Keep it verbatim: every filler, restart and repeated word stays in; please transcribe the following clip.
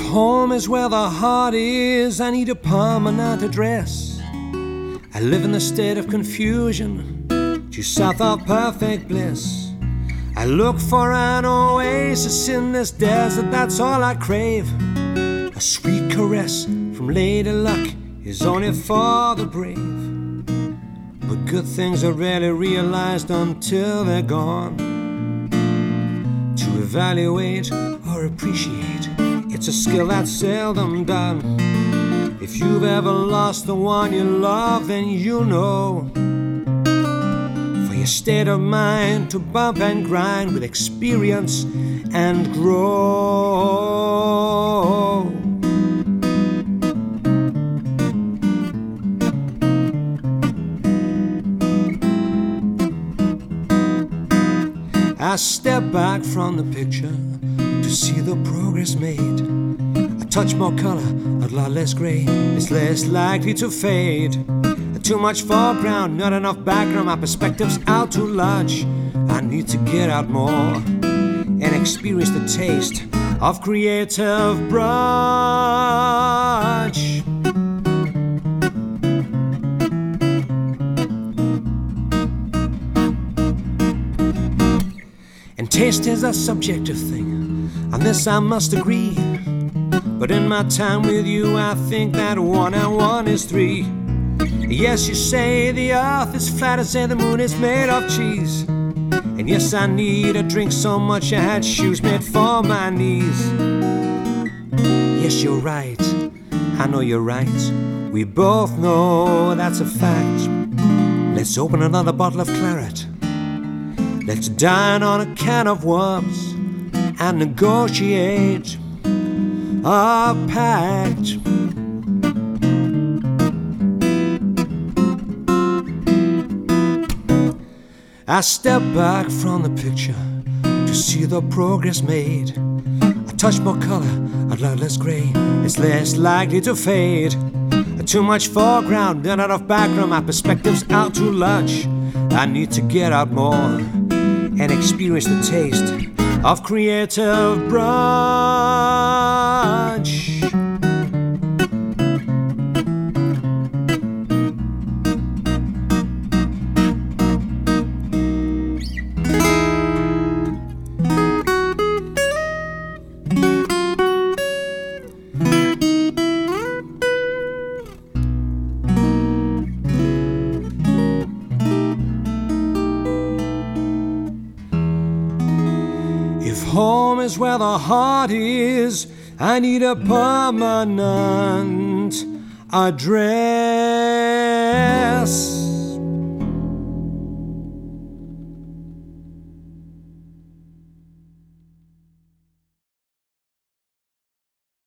home is where the heart is, I need a permanent address. I live in a state of confusion, due south of perfect bliss. I look for an oasis in this desert, that's all I crave. A sweet caress from Lady Luck is only for the brave. But good things are rarely realized until they're gone. To evaluate or appreciate, it's a skill that's seldom done. If you've ever lost the one you love, then you'll know. For your state of mind to bump and grind with experience and grow. I step back from the picture to see the progress made. A touch more color, a lot less gray, it's less likely to fade. Too much foreground, not enough background, my perspective's out too large. I need to get out more and experience the taste of creative brunch. And taste is a subjective thing, on this I must agree. But in my time with you, I think that one and one is three. Yes, you say the earth is flat, I say the moon is made of cheese. And yes, I need a drink so much I had shoes made for my knees. Yes, you're right, I know you're right, we both know that's a fact. Let's open another bottle of claret. Let's dine on a can of worms and negotiate a pact. I step back from the picture to see the progress made. A touch more color, a lot less gray, it's less likely to fade. Too much foreground, not enough background, my perspective's out too large. I need to get out more and experience the taste of creative brunch. If home is where the heart is, I need a permanent address.